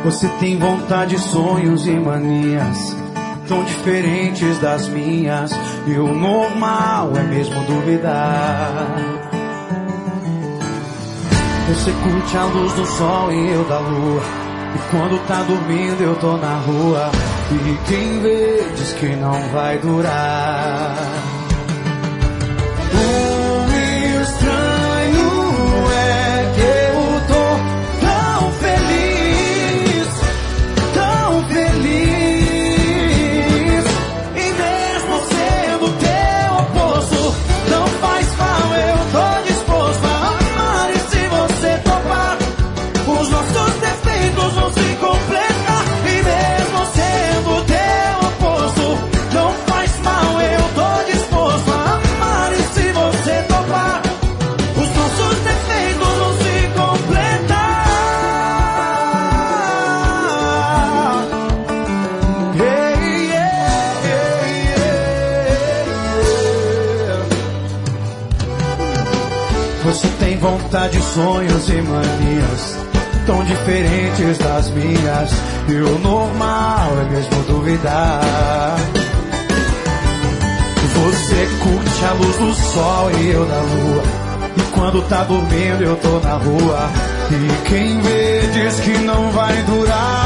Você tem vontade, sonhos e manias tão diferentes das minhas, e o normal é mesmo duvidar. Você curte a luz do sol e eu da lua, e quando tá dormindo eu tô na rua, e quem vê diz que não vai durar. O estranho é que eu tô tão feliz, tão feliz. Você tem vontade, sonhos e manias tão diferentes das minhas, e o normal é mesmo duvidar. Você curte a luz do sol e eu da lua, e quando tá dormindo eu tô na rua, e quem vê diz que não vai durar.